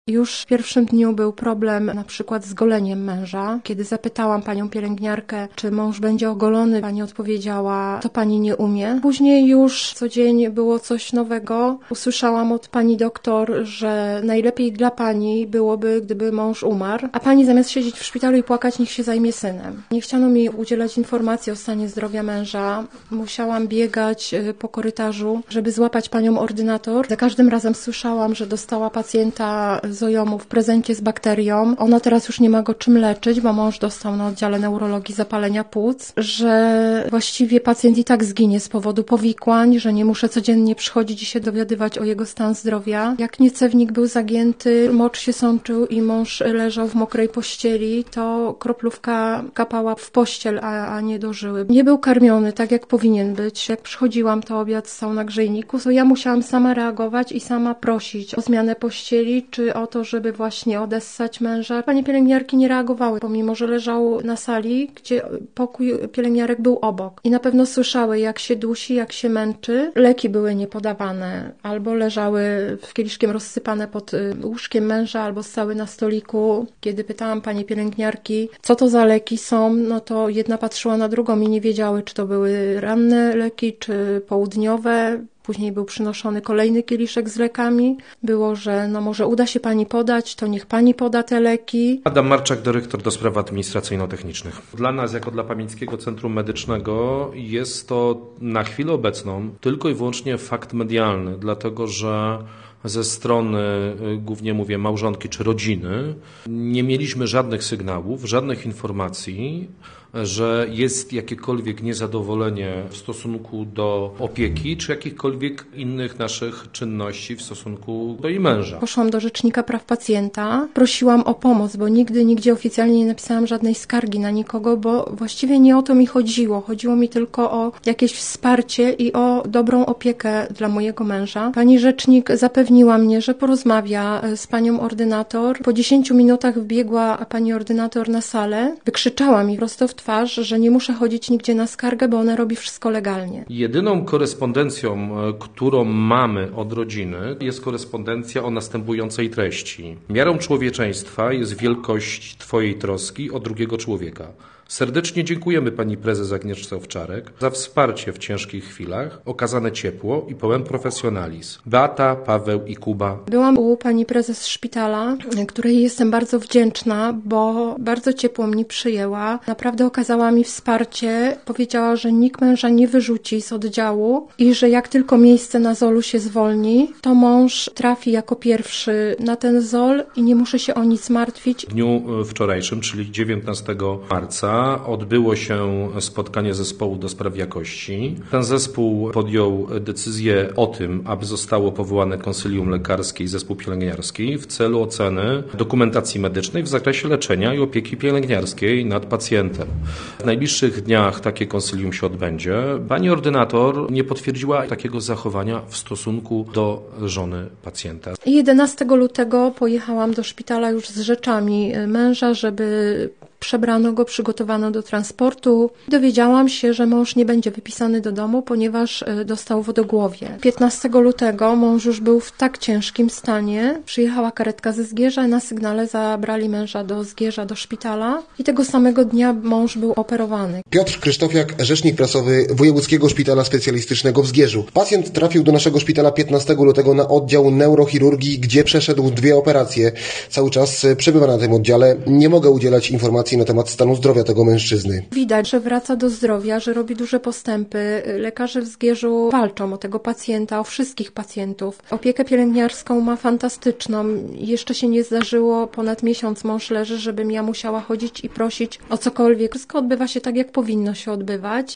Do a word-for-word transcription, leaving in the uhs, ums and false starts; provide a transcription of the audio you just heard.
Już w pierwszym dniu był problem na przykład z goleniem męża. Kiedy zapytałam panią pielęgniarkę, czy mąż będzie ogolony, pani odpowiedziała, to pani nie umie. Później już co dzień było coś nowego. Usłyszałam od pani doktor, że najlepiej dla pani byłoby, gdyby mąż umarł, a pani zamiast siedzieć w szpitalu i płakać, niech się zajmie synem. Nie chciano mi udzielać informacji o stanie zdrowia męża. Musiałam biegać po korytarzu, żeby złapać panią ordynator. Za każdym razem słyszałam, że dostała pacjenta zojomu w prezencie z bakterią. Ona teraz już nie ma go czym leczyć, bo mąż dostał na oddziale neurologii zapalenia płuc, że właściwie pacjent i tak zginie z powodu powikłań, że nie muszę codziennie przychodzić i się dowiadywać o jego stan zdrowia. Jak niecewnik był zagięty, mocz się sączył i mąż leżał w mokrej pościeli, to kroplówka kapała w pościel, a, a nie do żyły. Nie był karmiony tak, jak powinien być. Jak przychodziłam, to obiad stał na grzejniku, to ja musiałam sama reagować i sama prosić o zmianę pościeli, czy o to, żeby właśnie odessać męża. Panie pielęgniarki nie reagowały, pomimo że leżał na sali, gdzie pokój pielęgniarek był obok. I na pewno słyszały, jak się dusi, jak się męczy. Leki były niepodawane, albo leżały w kieliszkiem rozsypane pod łóżkiem męża, albo stały na stoliku. Kiedy pytałam pani pielęgniarki, co to za leki są, no to jedna patrzyła na drugą i nie wiedziały, czy to były ranne leki, czy południowe. Później był przynoszony kolejny kieliszek z lekami. Było, że no może uda się pani podać, to niech pani poda te leki. Adam Marczak, dyrektor do spraw administracyjno-technicznych. Dla nas, jako dla Pamięckiego Centrum Medycznego, jest to na chwilę obecną tylko i wyłącznie fakt medialny, dlatego że ze strony, głównie mówię, małżonki czy rodziny, nie mieliśmy żadnych sygnałów, żadnych informacji, że jest jakiekolwiek niezadowolenie w stosunku do opieki, czy jakichkolwiek innych naszych czynności w stosunku do jej męża. Poszłam do Rzecznika Praw Pacjenta, prosiłam o pomoc, bo nigdy, nigdzie oficjalnie nie napisałam żadnej skargi na nikogo, bo właściwie nie o to mi chodziło. Chodziło mi tylko o jakieś wsparcie i o dobrą opiekę dla mojego męża. Pani rzecznik zapewniła mnie, że porozmawia z panią ordynator. Po dziesięciu minutach wbiegła pani ordynator na salę, wykrzyczała mi prosto w twarz, że nie muszę chodzić nigdzie na skargę, bo ona robi wszystko legalnie. Jedyną korespondencją, którą mamy od rodziny, jest korespondencja o następującej treści. Miarą człowieczeństwa jest wielkość Twojej troski o drugiego człowieka. Serdecznie dziękujemy pani prezes Agnieszce Owczarek za wsparcie w ciężkich chwilach, okazane ciepło i pełen profesjonalizm. Beata, Paweł i Kuba. Byłam u pani prezes szpitala, której jestem bardzo wdzięczna, bo bardzo ciepło mnie przyjęła. Naprawdę okazała mi wsparcie. Powiedziała, że nikt męża nie wyrzuci z oddziału i że jak tylko miejsce na zolu się zwolni, to mąż trafi jako pierwszy na ten zol i nie muszę się o nic martwić. W dniu wczorajszym, czyli dziewiętnastego marca, odbyło się spotkanie zespołu do spraw jakości. Ten zespół podjął decyzję o tym, aby zostało powołane konsylium lekarskie i zespół pielęgniarski w celu oceny dokumentacji medycznej w zakresie leczenia i opieki pielęgniarskiej nad pacjentem. W najbliższych dniach takie konsylium się odbędzie. Pani ordynator nie potwierdziła takiego zachowania w stosunku do żony pacjenta. jedenastego lutego pojechałam do szpitala już z rzeczami męża, żeby przebrano go, przygotowano do transportu. Dowiedziałam się, że mąż nie będzie wypisany do domu, ponieważ dostał wodogłowie. piętnastego lutego mąż już był w tak ciężkim stanie. Przyjechała karetka ze Zgierza i na sygnale zabrali męża do Zgierza, do szpitala i tego samego dnia mąż był operowany. Piotr Krzysztofiak, rzecznik prasowy Wojewódzkiego Szpitala Specjalistycznego w Zgierzu. Pacjent trafił do naszego szpitala piętnastego lutego na oddział neurochirurgii, gdzie przeszedł dwie operacje. Cały czas przebywa na tym oddziale. Nie mogę udzielać informacji na temat stanu zdrowia tego mężczyzny. Widać, że wraca do zdrowia, że robi duże postępy. Lekarze w Zgierzu walczą o tego pacjenta, o wszystkich pacjentów. Opiekę pielęgniarską ma fantastyczną. Jeszcze się nie zdarzyło, ponad miesiąc mąż leży, żebym ja musiała chodzić i prosić o cokolwiek. Wszystko odbywa się tak, jak powinno się odbywać.